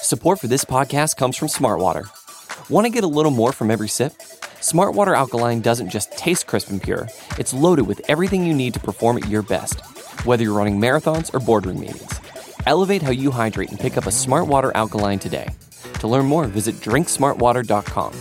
Support for this podcast comes from Smartwater. Want to get a little more from every sip? Smartwater Alkaline doesn't just taste crisp and pure, it's loaded with everything you need to perform at your best, whether you're running marathons or boardroom meetings. Elevate how you hydrate and pick up a Smartwater Alkaline today. To learn more, visit drinksmartwater.com.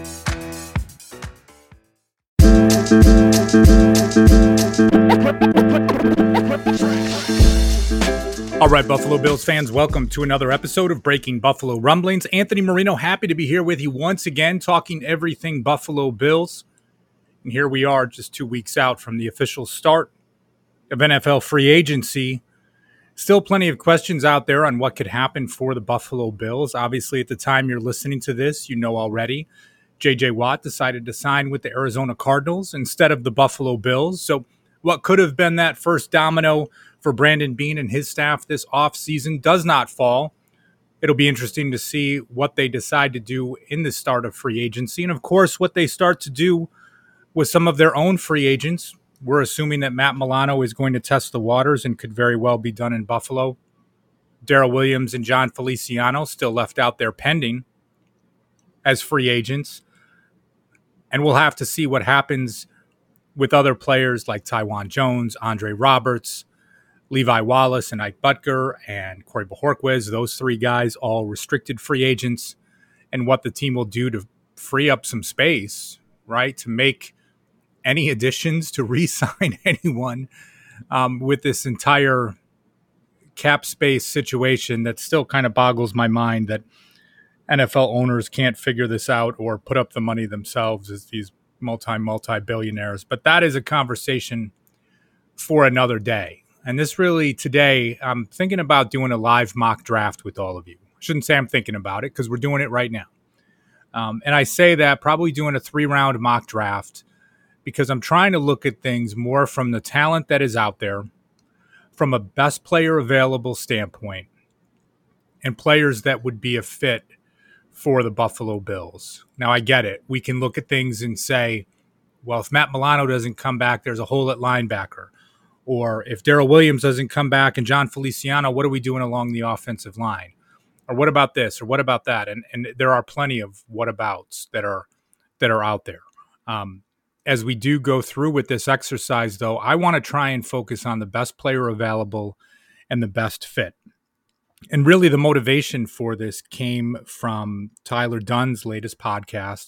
All right, Buffalo Bills fans, welcome to another episode of Breaking Buffalo Rumblings. Anthony Marino, happy to be here with you once again, talking everything Buffalo Bills. And here we are, just 2 weeks out from the official start of NFL free agency. Still plenty of questions out there on what could happen for the Buffalo Bills. Obviously, at the time you're listening to this, you know already, J.J. Watt decided to sign with the Arizona Cardinals instead of the Buffalo Bills. So what could have been that first domino for Brandon Beane and his staff this offseason does not fall. It'll be interesting to see what they decide to do in the start of free agency. And, of course, what they start to do with some of their own free agents. We're assuming that Matt Milano is going to test the waters and could very well be done in Buffalo. Darrell Williams and John Feliciano still left out there pending as free agents. And we'll have to see what happens with other players like Tywan Jones, Andre Roberts, Levi Wallace, and Ike Butker, and Corey Bojorquez. Those three guys, all restricted free agents, and what the team will do to free up some space, right, to make any additions, to re-sign anyone with this entire cap space situation that still kind of boggles my mind that NFL owners can't figure this out or put up the money themselves as these multi-billionaires. But that is a conversation for another day. And this really, today, I'm thinking about doing a live mock draft with all of you. I shouldn't say I'm thinking about it because we're doing it right now. And I say that probably doing a 3-round mock draft because I'm trying to look at things more from the talent that is out there, from a best player available standpoint, and players that would be a fit for the Buffalo Bills. Now, I get it. We can look at things and say, well, if Matt Milano doesn't come back, there's a hole at linebacker. Or if Darrell Williams doesn't come back and John Feliciano, what are we doing along the offensive line? Or what about this? Or what about that? And there are plenty of whatabouts that are out there. As we do go through with this exercise, though, I want to try and focus on the best player available and the best fit. And really the motivation for this came from Tyler Dunn's latest podcast,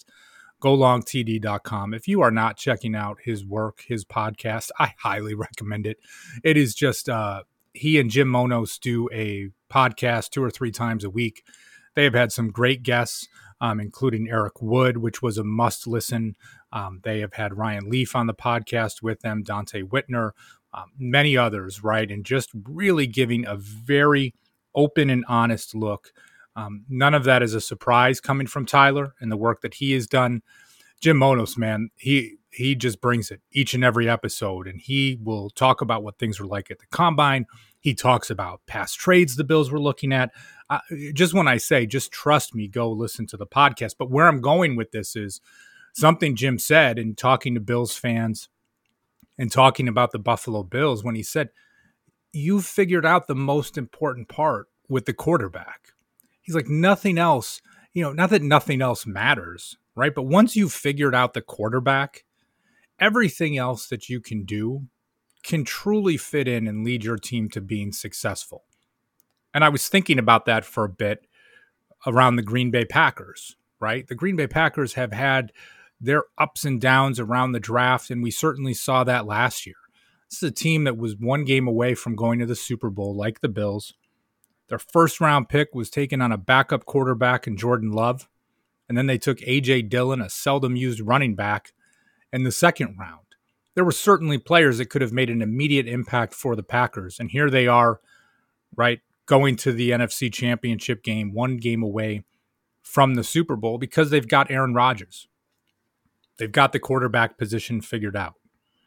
golongtd.com. If you are not checking out his work, his podcast, I highly recommend it. It is just he and Jim Monos do a podcast 2 or 3 times a week. They have had some great guests, including Eric Wood, which was a must listen. They have had Ryan Leaf on the podcast with them, Dante Whitner, many others, right? And just really giving a very open and honest look. None of that is a surprise coming from Tyler and the work that he has done. Jim Monos, man, he just brings it each and every episode, and he will talk about what things were like at the Combine. He talks about past trades the Bills were looking at. Just when I say, just trust me, go listen to the podcast. But where I'm going with this is something Jim said in talking to Bills fans and talking about the Buffalo Bills when he said, you've figured out the most important part with the quarterback. He's like, nothing else, not that nothing else matters, right? But once you've figured out the quarterback, everything else that you can do can truly fit in and lead your team to being successful. And I was thinking about that for a bit around the Green Bay Packers, right? The Green Bay Packers have had their ups and downs around the draft, and we certainly saw that last year. This is a team that was 1 game away from going to the Super Bowl, like the Bills. Their first-round pick was taken on a backup quarterback in Jordan Love, and then they took A.J. Dillon, a seldom-used running back, in the second round. There were certainly players that could have made an immediate impact for the Packers, and here they are, right, going to the NFC Championship game, 1 game away from the Super Bowl because they've got Aaron Rodgers. They've got the quarterback position figured out.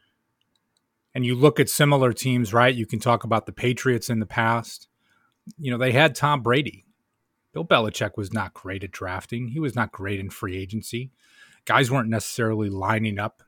And you look at similar teams, right? You can talk about the Patriots in the past. They had Tom Brady. Bill Belichick was not great at drafting. He was not great in free agency. Guys weren't necessarily lining up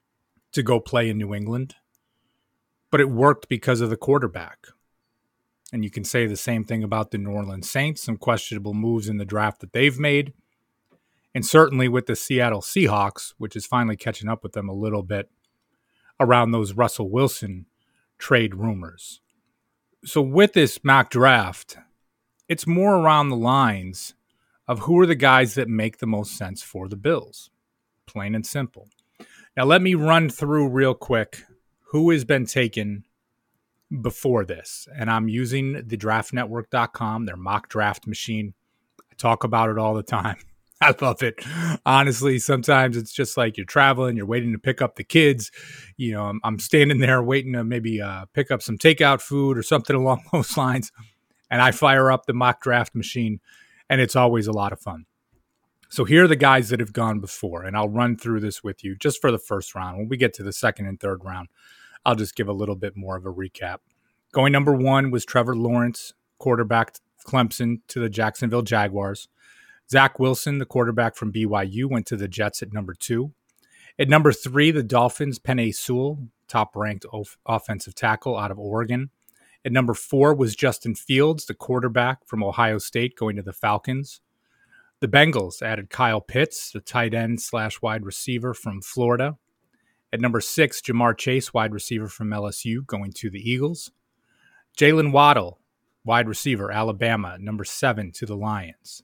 to go play in New England. But it worked because of the quarterback. And you can say the same thing about the New Orleans Saints, some questionable moves in the draft that they've made. And certainly with the Seattle Seahawks, which is finally catching up with them a little bit around those Russell Wilson trade rumors. So with this mock draft, it's more around the lines of who are the guys that make the most sense for the Bills. Plain and simple. Now let me run through real quick who has been taken before this. And I'm using the draftnetwork.com, their mock draft machine. I talk about it all the time. I love it. Honestly, sometimes it's just like you're traveling, you're waiting to pick up the kids. You know, I'm standing there waiting to maybe pick up some takeout food or something along those lines. And I fire up the mock draft machine, and it's always a lot of fun. So here are the guys that have gone before, and I'll run through this with you just for the first round. When we get to the second and third round, I'll just give a little bit more of a recap. Going number 1 was Trevor Lawrence, quarterback Clemson, to the Jacksonville Jaguars. Zach Wilson, the quarterback from BYU, went to the Jets at number 2. At number 3, the Dolphins, Penei Sewell, top-ranked offensive tackle out of Oregon. At number 4 was Justin Fields, the quarterback from Ohio State, going to the Falcons. The Bengals added Kyle Pitts, the tight end / wide receiver from Florida. At number 6, Jamar Chase, wide receiver from LSU, going to the Eagles. Jalen Waddle, wide receiver, Alabama, at number 7 to the Lions.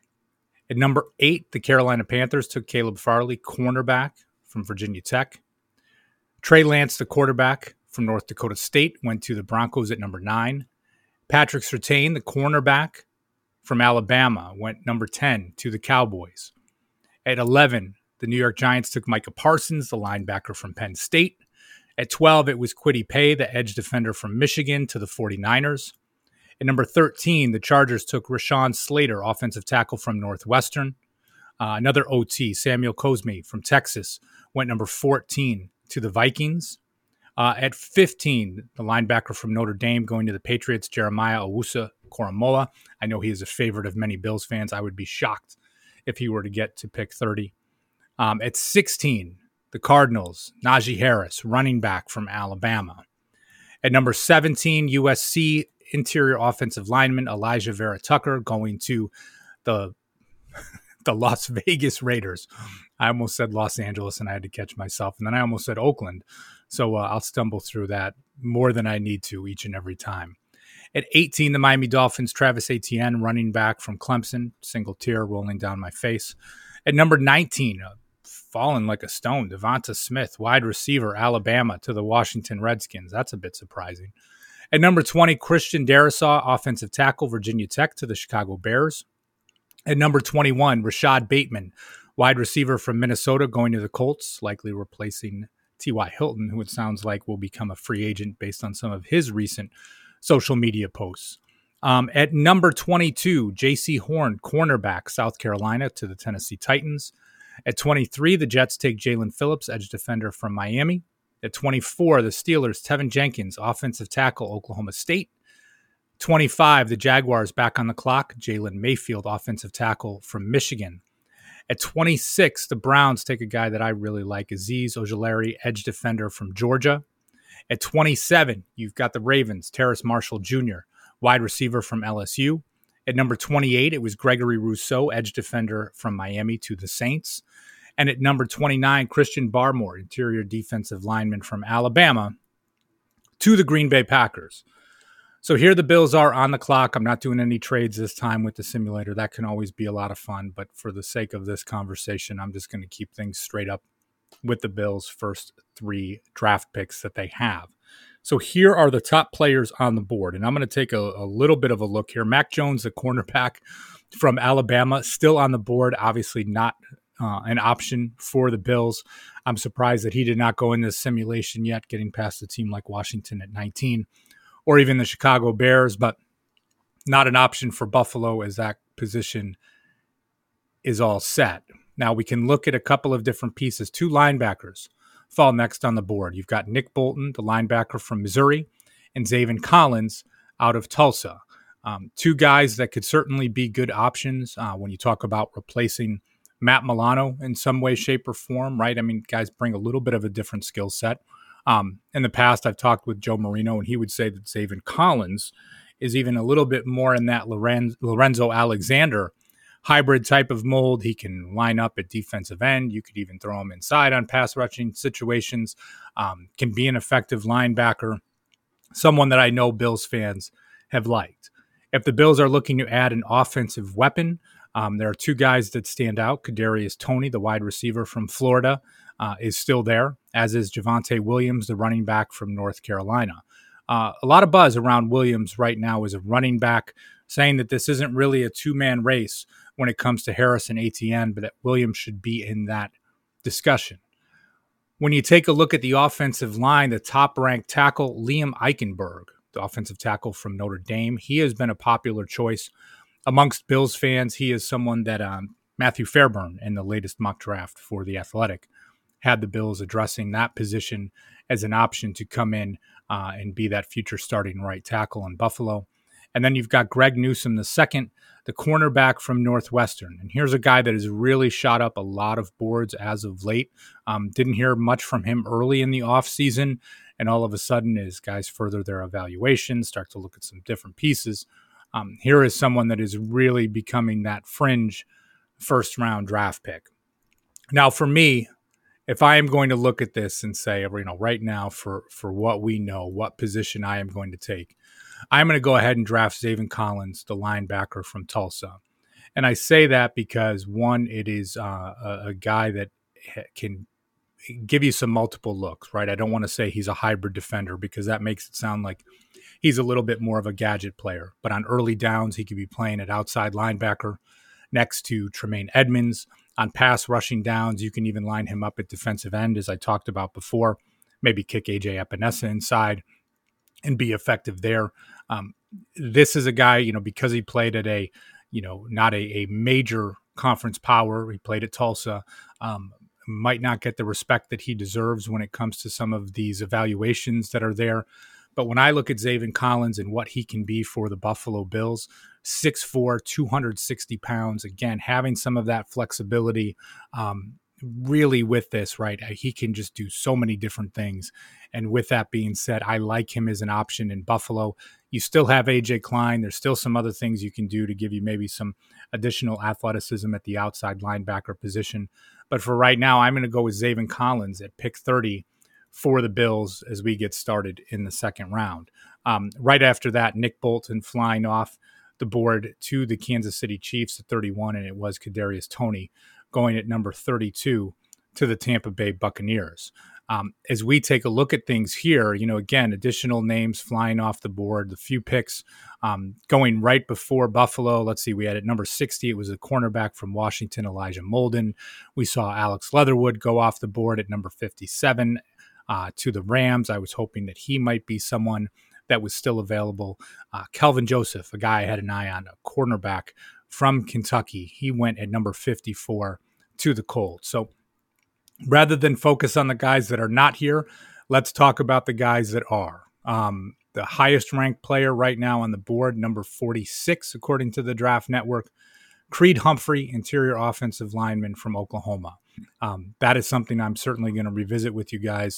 At number 8, the Carolina Panthers took Caleb Farley, cornerback from Virginia Tech. Trey Lance, the quarterback from North Dakota State, went to the Broncos at number 9. Patrick Surtain, the cornerback from Alabama, went number 10 to the Cowboys. At 11, the New York Giants took Micah Parsons, the linebacker from Penn State. At 12, it was Kwity Paye, the edge defender from Michigan, to the 49ers. At number 13, the Chargers took Rashawn Slater, offensive tackle from Northwestern. Another OT, Samuel Cosme from Texas, went number 14 to the Vikings. At 15, the linebacker from Notre Dame going to the Patriots, Jeremiah Owusu-Koramoah. I know he is a favorite of many Bills fans. I would be shocked if he were to get to pick 30. At 16, the Cardinals, Najee Harris, running back from Alabama. At number 17, USC interior offensive lineman Elijah Vera Tucker going to the Las Vegas Raiders. I almost said Los Angeles and I had to catch myself. And then I almost said Oakland. So I'll stumble through that more than I need to each and every time. At 18, the Miami Dolphins, Travis Etienne, running back from Clemson, single tear rolling down my face. At number 19, fallen like a stone, Devonta Smith, wide receiver, Alabama, to the Washington Redskins. That's a bit surprising. At number 20, Christian Darrisaw, offensive tackle, Virginia Tech, to the Chicago Bears. At number 21, Rashad Bateman, wide receiver from Minnesota, going to the Colts, likely replacing T.Y. Hilton, who it sounds like will become a free agent based on some of his recent social media posts. At number 22, J.C. Horn, cornerback, South Carolina, to the Tennessee Titans. At 23, the Jets take Jalen Phillips, edge defender from Miami. At 24, the Steelers, Tevin Jenkins, offensive tackle, Oklahoma State. 25, the Jaguars back on the clock, Jalen Mayfield, offensive tackle from Michigan. At 26, the Browns take a guy that I really like, Azeez Ojulari, edge defender from Georgia. At 27, you've got the Ravens, Terrace Marshall Jr., wide receiver from LSU. At number 28, it was Gregory Rousseau, edge defender from Miami, to the Saints. And at number 29, Christian Barmore, interior defensive lineman from Alabama, to the Green Bay Packers. So here the Bills are on the clock. I'm not doing any trades this time with the simulator. That can always be a lot of fun. But for the sake of this conversation, I'm just going to keep things straight up with the Bills' first 3 draft picks that they have. So here are the top players on the board. And I'm going to take a little bit of a look here. Mac Jones, the cornerback from Alabama, still on the board. Obviously not an option for the Bills. I'm surprised that he did not go in this simulation yet, getting past a team like Washington at 19. Or even the Chicago Bears, but not an option for Buffalo as that position is all set. Now we can look at a couple of different pieces. 2 linebackers fall next on the board. You've got Nick Bolton, the linebacker from Missouri, and Zaven Collins out of Tulsa. 2 guys that could certainly be good options when you talk about replacing Matt Milano in some way, shape, or form, right? I mean, guys bring a little bit of a different skill set. In the past, I've talked with Joe Marino, and he would say that Zaven Collins is even a little bit more in that Lorenzo Alexander hybrid type of mold. He can line up at defensive end. You could even throw him inside on pass rushing situations. Can be an effective linebacker. Someone that I know Bills fans have liked. If the Bills are looking to add an offensive weapon, there are two guys that stand out. Kadarius Toney, the wide receiver from Florida, is still there, as is Javonte Williams, the running back from North Carolina. A lot of buzz around Williams right now as a running back, saying that this isn't really a two-man race when it comes to Harris and Etienne, but that Williams should be in that discussion. When you take a look at the offensive line, the top-ranked tackle, Liam Eichenberg, the offensive tackle from Notre Dame, he has been a popular choice amongst Bills fans. He is someone that Matthew Fairburn, in the latest mock draft for The Athletic, had the Bills addressing that position as an option to come in and be that future starting right tackle in Buffalo. And then you've got Greg Newsome II, the cornerback from Northwestern. And here's a guy that has really shot up a lot of boards as of late. Didn't hear much from him early in the offseason. And all of a sudden, as guys further their evaluations, start to look at some different pieces, here is someone that is really becoming that fringe first-round draft pick. Now, for me, if I am going to look at this and say, right now for what we know, what position I am going to take, I'm going to go ahead and draft Zaven Collins, the linebacker from Tulsa. And I say that because, one, it is a guy that can give you some multiple looks, right? I don't want to say he's a hybrid defender because that makes it sound like he's a little bit more of a gadget player. But on early downs, he could be playing at outside linebacker next to Tremaine Edmonds. On pass rushing downs, you can even line him up at defensive end, as I talked about before. Maybe kick A.J. Epinesa inside and be effective there. This is a guy, because he played at a, not a major conference power. He played at Tulsa. Might not get the respect that he deserves when it comes to some of these evaluations that are there. But when I look at Zaven Collins and what he can be for the Buffalo Bills, 6'4", 260 pounds, again, having some of that flexibility, really with this, right? He can just do so many different things. And with that being said, I like him as an option in Buffalo. You still have A.J. Klein. There's still some other things you can do to give you maybe some additional athleticism at the outside linebacker position. But for right now, I'm going to go with Zaven Collins at pick 30 for the Bills as we get started in the second round. Right after that, Nick Bolton flying off the board to the Kansas City Chiefs at 31, and it was Kadarius Toney going at number 32 to the Tampa Bay Buccaneers. As we take a look at things here, again, additional names flying off the board, the few picks going right before Buffalo. Let's see, we had at number 60, it was a cornerback from Washington, Elijah Molden. We saw Alex Leatherwood go off the board at number 57 to the Rams. I was hoping that he might be someone that was still available. Kelvin Joseph, a guy I had an eye on, a cornerback from Kentucky. He went at number 54 to the Colts. So rather than focus on the guys that are not here, let's talk about the guys that are. The highest ranked player right now on the board, number 46, according to the Draft Network, Creed Humphrey, interior offensive lineman from Oklahoma. That is something I'm certainly going to revisit with you guys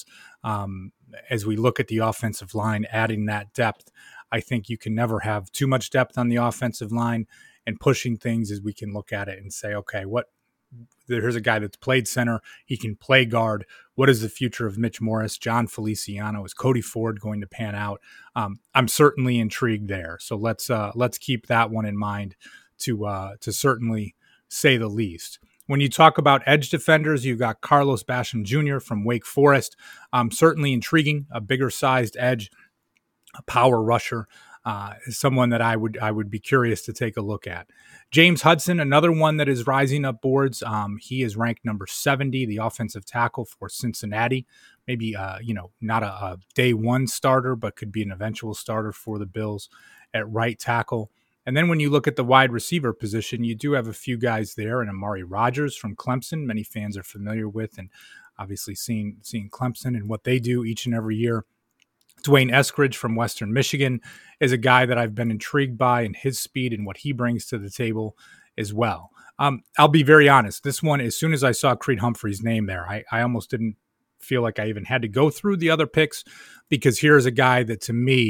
as we look at the offensive line, adding that depth. I think you can never have too much depth on the offensive line, and pushing things as we can look at it and say, okay, here's a guy that's played center. He can play guard. What is the future of Mitch Morris, John Feliciano? Is Cody Ford going to pan out? I'm certainly intrigued there. So let's keep that one in mind to certainly say the least. When you talk about edge defenders, you've got Carlos Basham Jr. from Wake Forest. Certainly intriguing, a bigger sized edge, a power rusher, someone that I would be curious to take a look at. James Hudson, another one that is rising up boards. He is ranked number 70, the offensive tackle for Cincinnati. Maybe, not a day one starter, but could be an eventual starter for the Bills at right tackle. And then when you look at the wide receiver position, you do have a few guys there, and Amari Rodgers from Clemson, many fans are familiar with, and obviously seeing Clemson and what they do each and every year. Dwayne Eskridge from Western Michigan is a guy that I've been intrigued by, and his speed and what he brings to the table as well. I'll be very honest. This one, as soon as I saw Creed Humphrey's name there, I almost didn't feel like I even had to go through the other picks, because here's a guy that to me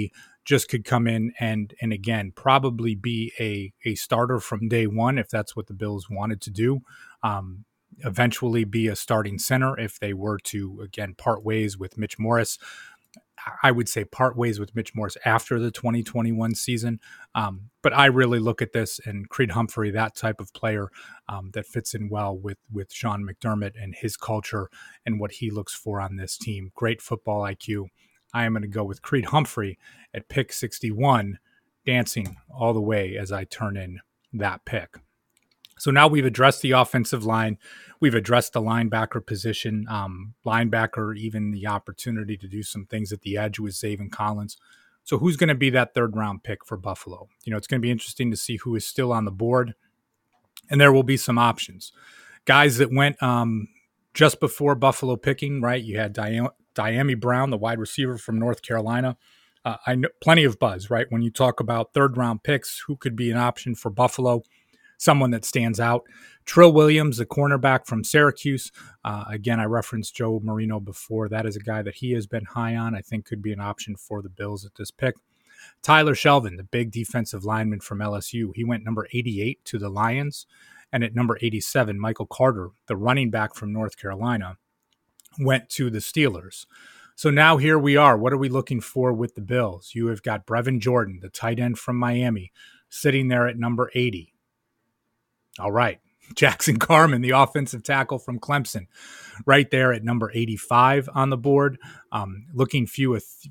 just could come in and again, probably be a starter from day one if that's what the Bills wanted to do. Eventually be a starting center if they were to, again, part ways with Mitch Morse. I would say part ways with Mitch Morse after the 2021 season. But I really look at this and Creed Humphrey, that type of player that fits in well with Sean McDermott and his culture and what he looks for on this team. Great football IQ. I am going to go with Creed Humphrey at pick 61, dancing all the way as I turn in that pick. So now we've addressed the offensive line. We've addressed the linebacker position, linebacker, even the opportunity to do some things at the edge with Zaven Collins. So who's going to be that third round pick for Buffalo? It's going to be interesting to see who is still on the board. And there will be some options. Guys that went just before Buffalo picking, right? You had Dyami Brown, the wide receiver from North Carolina. I know plenty of buzz, right? When you talk about third round picks, who could be an option for Buffalo? Someone that stands out. Trill Williams, the cornerback from Syracuse. Again, I referenced Joe Marino before. That is a guy that he has been high on. I think could be an option for the Bills at this pick. Tyler Shelvin, the big defensive lineman from LSU. He went number 88 to the Lions. And at number 87, Michael Carter, the running back from North Carolina, went to the Steelers. So now here we are. What are we looking for with the Bills? You have got Brevin Jordan, the tight end from Miami, sitting there at number 80. All right. Jackson Carman, the offensive tackle from Clemson, right there at number 85 on the board. Looking few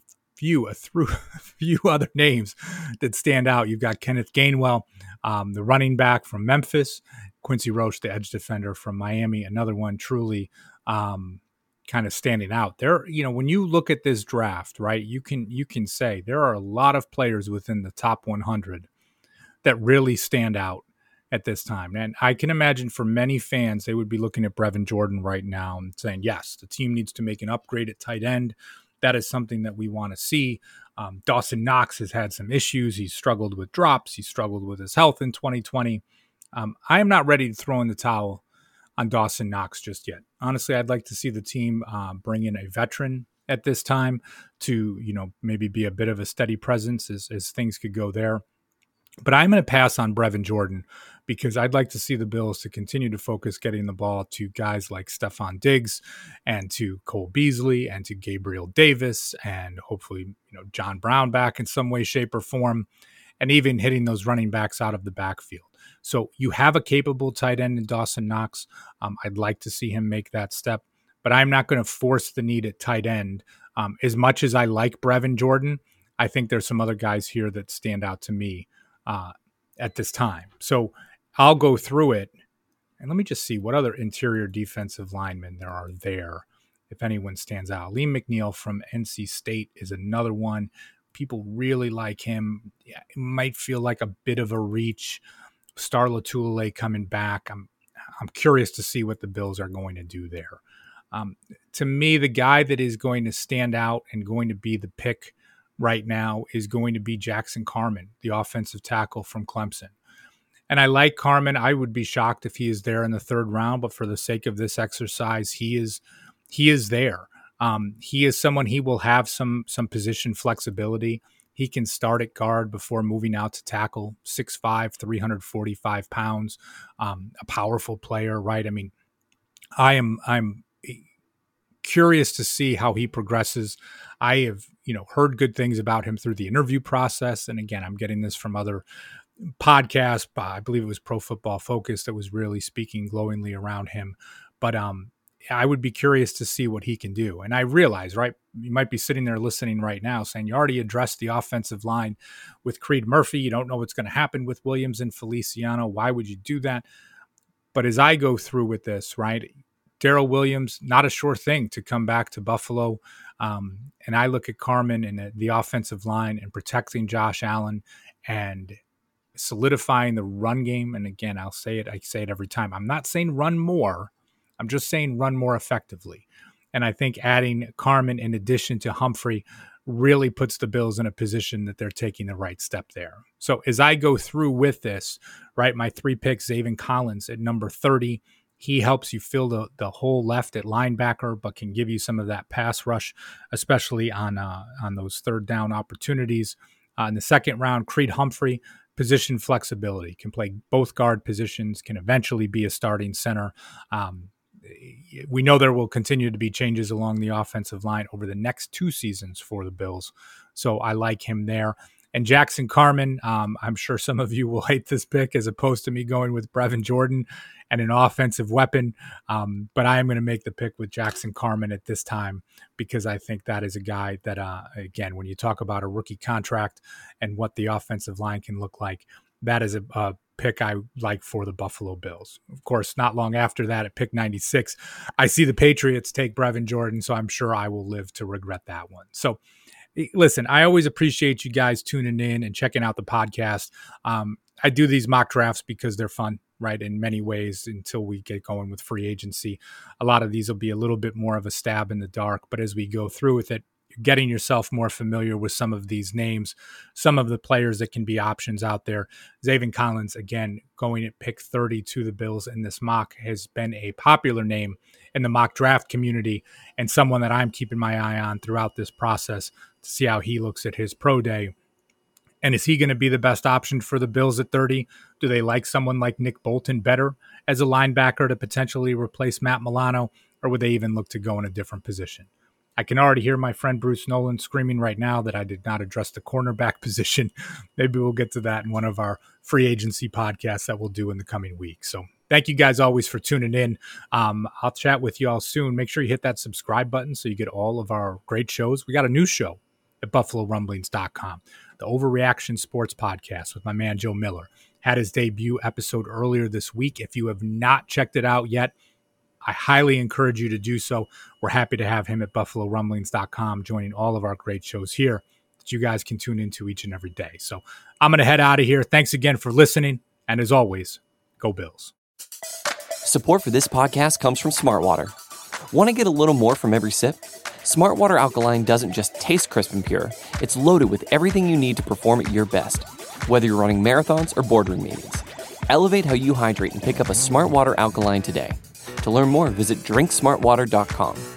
other names that stand out. You've got Kenneth Gainwell, the running back from Memphis, Quincy Roche, the edge defender from Miami, another one truly kind of standing out there. When you look at this draft, right, you can say there are a lot of players within the top 100 that really stand out at this time. And I can imagine for many fans, they would be looking at Brevin Jordan right now and saying, yes, the team needs to make an upgrade at tight end. That is something that we want to see. Dawson Knox has had some issues. He's struggled with drops. He struggled with his health in 2020. I am not ready to throw in the towel on Dawson Knox just yet. Honestly, I'd like to see the team bring in a veteran at this time to, maybe be a bit of a steady presence as things could go there. But I'm going to pass on Brevin Jordan because I'd like to see the Bills to continue to focus getting the ball to guys like Stephon Diggs and to Cole Beasley and to Gabriel Davis and hopefully, John Brown back in some way, shape, or form, and even hitting those running backs out of the backfield. So you have a capable tight end in Dawson Knox. I'd like to see him make that step, but I'm not going to force the need at tight end. As much as I like Brevin Jordan, I think there's some other guys here that stand out to me at this time. So I'll go through it and let me just see what other interior defensive linemen there are there, if anyone stands out. Liam McNeil from NC State is another one. People really like him. Yeah, it might feel like a bit of a reach. Star Lotulelei coming back. I'm curious to see what the Bills are going to do there. To me, the guy that is going to stand out and going to be the pick right now is going to be Jackson Carman, the offensive tackle from Clemson. And I like Carman. I would be shocked if he is there in the third round, but for the sake of this exercise, he is there. He is someone, he will have some position flexibility. He can start at guard before moving out to tackle. 6'5", 345 pounds, a powerful player, right? I mean, I'm curious to see how he progresses. I have, heard good things about him through the interview process. And again, I'm getting this from other podcasts. I believe it was Pro Football Focus that was really speaking glowingly around him. But I would be curious to see what he can do. And I realize, right, you might be sitting there listening right now saying you already addressed the offensive line with Creed Murphy. You don't know what's going to happen with Williams and Feliciano. Why would you do that? But as I go through with this, right, Darrell Williams, not a sure thing to come back to Buffalo. And I look at Carman and the offensive line and protecting Josh Allen and solidifying the run game. And again, I say it every time. I'm not saying run more. I'm just saying run more effectively. And I think adding Carman in addition to Humphrey really puts the Bills in a position that they're taking the right step there. So as I go through with this, right, my 3 picks, Zaven Collins at number 30, he helps you fill the hole left at linebacker, but can give you some of that pass rush, especially on those third down opportunities. In the second round, Creed Humphrey, position flexibility, can play both guard positions, can eventually be a starting center. We know there will continue to be changes along the offensive line over the next 2 seasons for the Bills. So I like him there. And Jackson Carman, I'm sure some of you will hate this pick as opposed to me going with Brevin Jordan and an offensive weapon. But I am going to make the pick with Jackson Carman at this time because I think that is a guy that, again, when you talk about a rookie contract and what the offensive line can look like, that is a pick I like for the Buffalo Bills. Of course, not long after that at pick 96, I see the Patriots take Brevin Jordan, so I'm sure I will live to regret that one. So, listen, I always appreciate you guys tuning in and checking out the podcast. I do these mock drafts because they're fun, right, in many ways until we get going with free agency. A lot of these will be a little bit more of a stab in the dark, but as we go through with it, getting yourself more familiar with some of these names, some of the players that can be options out there. Zaven Collins, again, going at pick 30 to the Bills in this mock, has been a popular name in the mock draft community and someone that I'm keeping my eye on throughout this process to see how he looks at his pro day. And is he going to be the best option for the Bills at 30? Do they like someone like Nick Bolton better as a linebacker to potentially replace Matt Milano, or would they even look to go in a different position? I can already hear my friend Bruce Nolan screaming right now that I did not address the cornerback position. Maybe we'll get to that in one of our free agency podcasts that we'll do in the coming weeks. So thank you guys always for tuning in. I'll chat with you all soon. Make sure you hit that subscribe button so you get all of our great shows. We got a new show at BuffaloRumblings.com, the Overreaction Sports Podcast with my man Joe Miller. Had his debut episode earlier this week. If you have not checked it out yet, I highly encourage you to do so. We're happy to have him at BuffaloRumblings.com joining all of our great shows here that you guys can tune into each and every day. So I'm going to head out of here. Thanks again for listening. And as always, go Bills. Support for this podcast comes from Smartwater. Want to get a little more from every sip? Smartwater Alkaline doesn't just taste crisp and pure. It's loaded with everything you need to perform at your best, whether you're running marathons or boardroom meetings. Elevate how you hydrate and pick up a Smartwater Alkaline today. To learn more, visit drinksmartwater.com.